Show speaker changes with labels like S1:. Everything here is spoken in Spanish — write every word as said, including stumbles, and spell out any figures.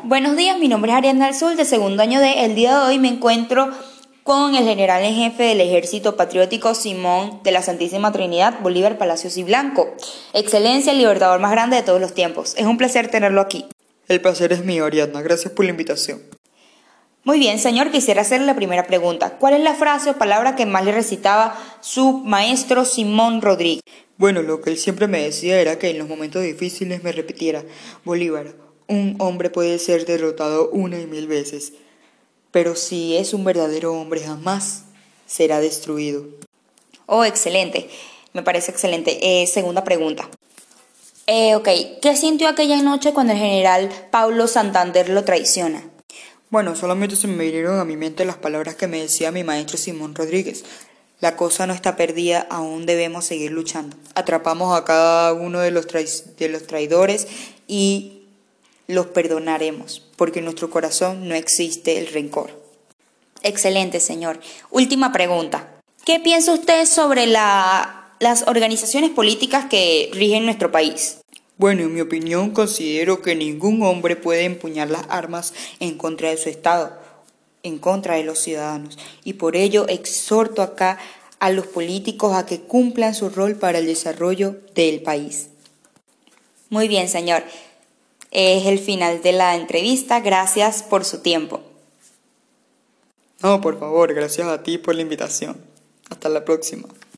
S1: Buenos días, mi nombre es Ariadna Alzul, de segundo año D. El día de hoy me encuentro con el general en jefe del Ejército Patriótico Simón de la Santísima Trinidad, Bolívar Palacios y Blanco. Excelencia, el libertador más grande de todos los tiempos. Es un placer tenerlo aquí.
S2: El placer es mío, Ariadna. Gracias por la invitación.
S1: Muy bien, señor, quisiera hacerle la primera pregunta. ¿Cuál es la frase o palabra que más le recitaba su maestro Simón Rodríguez?
S2: Bueno, lo que él siempre me decía era que en los momentos difíciles me repitiera: Bolívar, un hombre puede ser derrotado una y mil veces, pero si es un verdadero hombre jamás será destruido.
S1: Oh, excelente. Me parece excelente. Eh, segunda pregunta. Eh, ok, ¿qué sintió aquella noche cuando el general Pablo Santander lo traiciona?
S2: Bueno, solamente se me vinieron a mi mente las palabras que me decía mi maestro Simón Rodríguez. La cosa no está perdida, aún debemos seguir luchando. Atrapamos a cada uno de los, trai- de los traidores y los perdonaremos, porque en nuestro corazón no existe el rencor.
S1: Excelente, señor. Última pregunta. ¿Qué piensa usted sobre la, las organizaciones políticas que rigen nuestro país?
S2: Bueno, en mi opinión considero que ningún hombre puede empuñar las armas en contra de su Estado, en contra de los ciudadanos, y por ello exhorto acá a los políticos a que cumplan su rol para el desarrollo del país.
S1: Muy bien, señor. Es el final de la entrevista. Gracias por su tiempo.
S2: No, por favor, gracias a ti por la invitación. Hasta la próxima.